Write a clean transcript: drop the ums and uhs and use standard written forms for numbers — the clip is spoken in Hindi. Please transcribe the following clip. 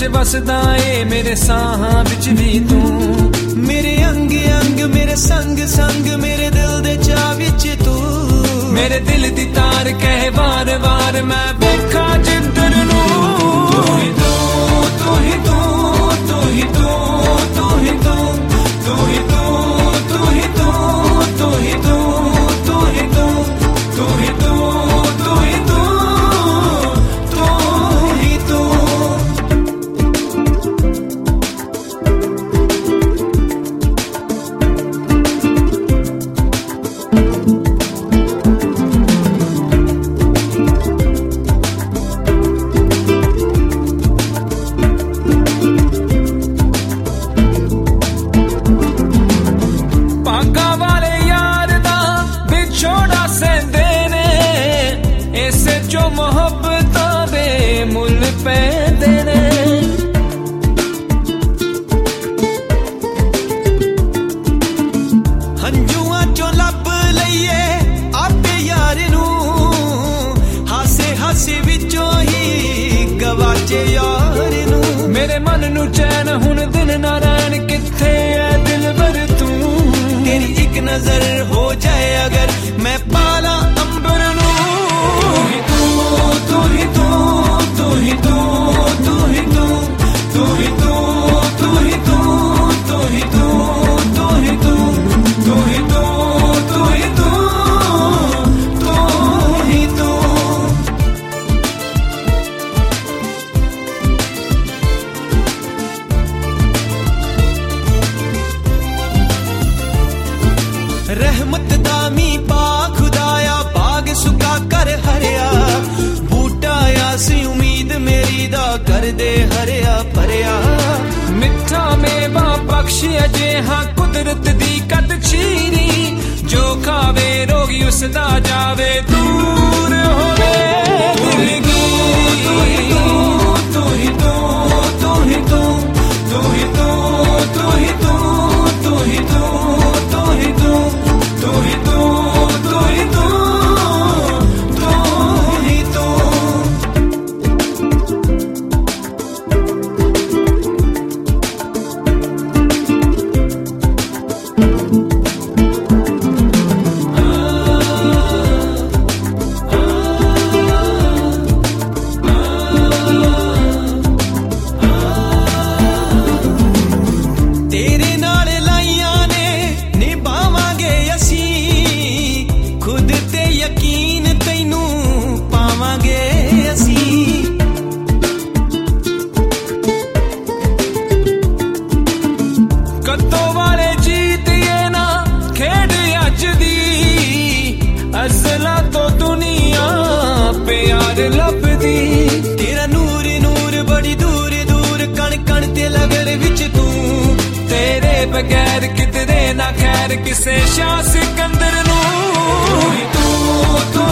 वसदा ए मेरे साहां विच भी तू, मेरे अंग अंग मेरे संग संग मेरे दिल दे चा विच तू, मेरे दिल दी तार कहे वार वार मैं वेखा जिधर नू। तू ही तू, तू ही तू, तू ही तू, तू ही तू, तू ही तू, तू ही तू, तू ही तू, तू ही तू, तू ही तू, तू ही तू, तू ही तू। हंजुआं चों लभ लईए आपे यार नू, हासे हासे विचों ही गवाचे यार नू, मेरे मन नू चैन हुण दिन ना रैन किथे ऐ दिलबर तू, तेरी एक नजर हो जाए अगर मैं पाला अंबर नू। तू ही तू, तू ही तू, तू ही तू, तू ही तू, तू ही तू, तू ही तू, तू ही तू, तू ही तू, तू ही तू, तू ही तू, तू ही तू। रहमत दामी पा खुदाया बाग सुका कर हरिया, बूटा आसी उम्मीद मेरी दा कर दे हरिया भरिया, मिठा मेवा बख्श अजे हाँ कुदरत दी कद चीरी, जो खावे रोगी उसदा जावे दूर होवे दिलगी। तू ही तू, तू ही तू, तू ही तू, तू ही तू, तू ही तू, तू ही तू, तू ही तू, तू ही तू, तू ही तू, तू ही तू। तेरे नाल लाइयां ने निभावांगे असीं, खुद ते यकीन तैनू पावांगे असीं, कत्तो वाले जीतिए ना खेड अज दी, अज़ला तो दुनिया प्यार लभदी, तेरा नूर नूर बड़ी दूर दूर कण कण ते लगन विच तू, तेरे बगैर किधरे ना खैर किसे शाह सिकंदर नू। तू ही तू, तू